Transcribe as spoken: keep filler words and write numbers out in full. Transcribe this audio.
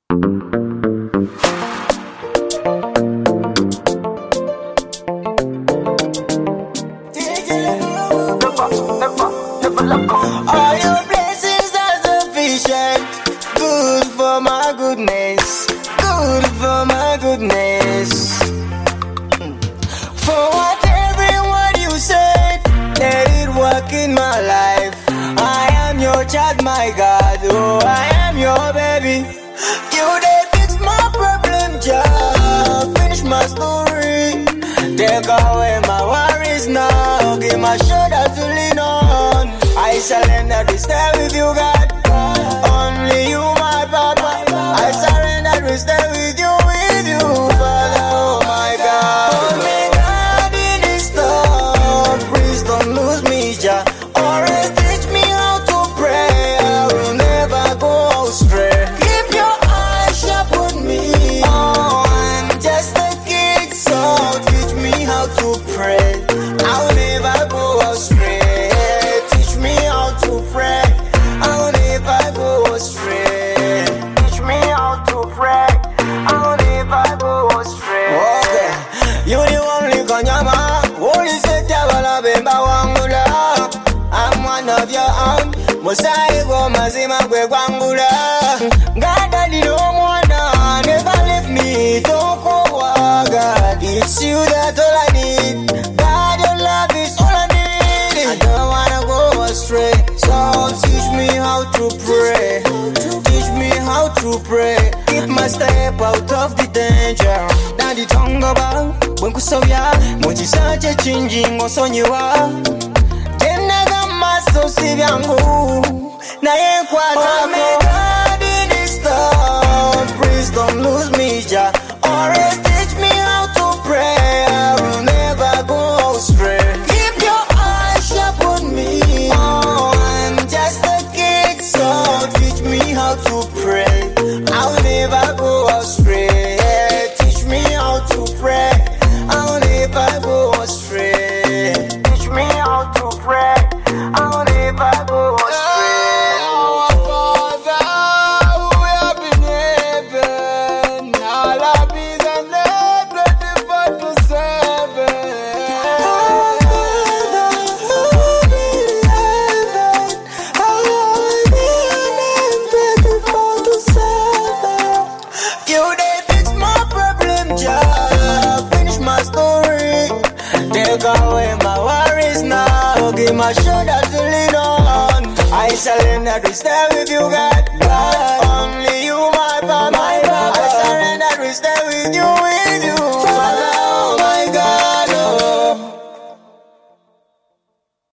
All your blessings are sufficient. Good for my goodness. Good for my goodness. For what everyone you said, let it work in my life. I am your child, my God. Oh, I am your baby. You they fix my problem, job. Finish my story. Take away my worries now. Give my shoulder to lean on. I surrender to stay with you, God. Only you, my Papa. I surrender to stay with you, with you, Father. Oh my God. Hold me, God, in this storm. Please don't lose me, Jah. Always teach me how to pray. I will never go astray. Keep your eyes sharp on me. Oh, I'm just a kid, so teach me how to pray. I will never go astray. Teach me how to pray. I will never go astray. Teach me how to pray. I will never go astray. Okay, you the only kanyama. Holy Seta wala bemba wangula. I'm one of your own. Mosai go mazima kwe kwangula. Gada lilo mwana. Never leave me. Don't go God. It's you that all I need. God, your love is all I need. I don't wanna go astray. So teach me how to pray. Teach me how to pray. Keep my step out of the danger. Now the tongue about when kusovya. Moji sache changing osonyiwa. Tena gama so sivyangu. Na ye kwa oh me God in this storm. Please don't lose me, Jah. Always teach me how to pray. I will never go astray. Keep your eyes sharp on me. Oh, I'm just a kid, so teach me how to pray. I will never go astray. Teach me how to pray. I will never go astray. Teach me how to pray. I will never go astray. Take away my worries now. Give my shoulder to lean on. I surrender to stay with you, God. God. Only you, my Papa. I surrender to stay with you, with you.